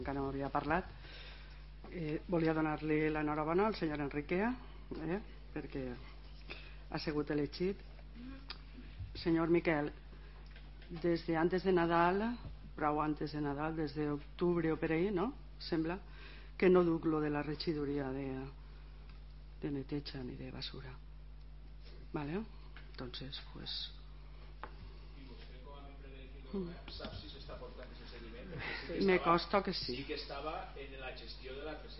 encara no havia parlat. Volia donar-li l'enhorabona al senyor Enriquea perquè ha sigut elegit. Senyor Miquel, des de antes de Nadal, prou antes de Nadal, des d'octubre o per ahí, no? Sembla que no duc lo de la regidoria de neteja ni de basura. Vale? Entonces, pues... ¿Y usted como membre del govern sap si s'està portant aquest seguiment? Me consta que sí. Sí que estava en la gestió de la